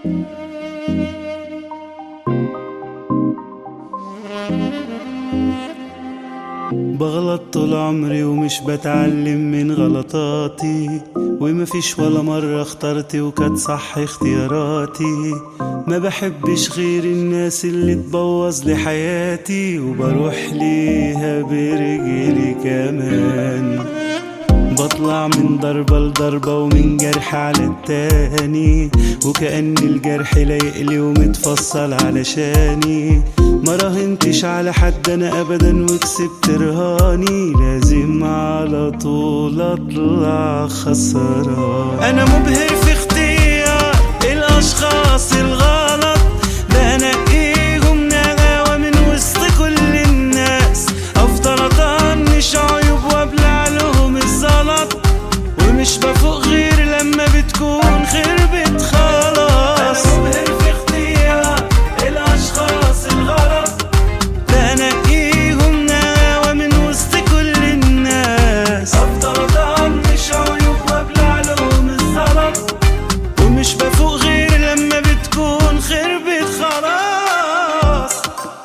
بغلط طول عمري ومش بتعلم من غلطاتي، ومفيش ولا مرة اخترت وكانت صح اختياراتي. ما بحبش غير الناس اللي تبوظ لي حياتي، وبروح ليها برجلي كمان. بطلع من ضربة لضربة ومن جرح على التاني، وكأن الجرح لايقلي ومتفصل علشاني. ما راهنتش على حد انا ابدا وكسبت رهاني، لازم على طول اطلع خسران. انا مبهر في اختيار الاشخاص الغلط، بنقيهم نغاوة من وسط كل الناس. افضل اطنش عيوب وابلع لهم الزلط، ومش بفوق غير لما بتكون خربت خلاص. انا مبهر في اختيار الاشخاص الغلط، بنقيهم نغاوة من وسط كل الناس. افضل اطنش عيوب وابلع لهم الزلط، ومش بفوق غير لما بتكون خربت خلاص.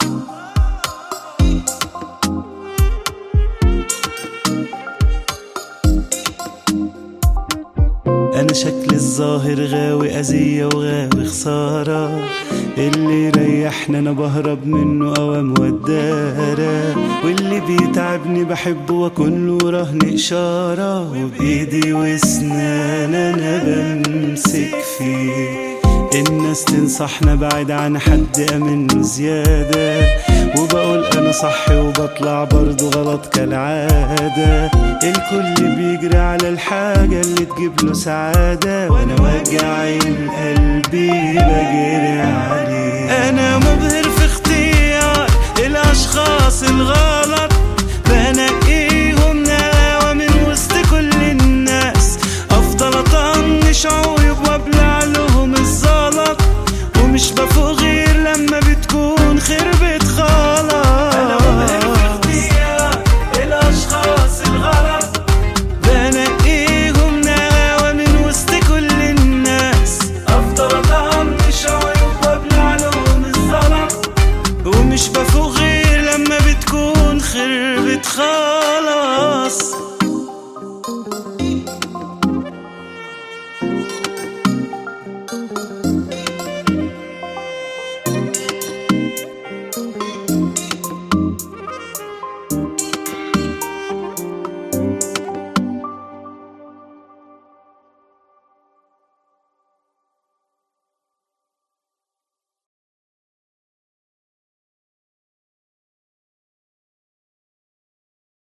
انا شكل الظاهر غاوي اذية وغاوي خسارة، اللي يريحني انا بهرب منه اوام ودارة، واللي بيتعبني بحبه واكون له رهن اشارة. وبايدي واسنان انا بمسك فيه، الناس تنصحنا بعيد عن حد امنه زيادة، وبقول انا صح وبطلع برضو غلط كالعادة. الكل بيجري على الحاجة اللي تجيب له سعادة، وانا وجعين قلبي بجري عليه. انا مبهر في اختيار الاشخاص الغلط،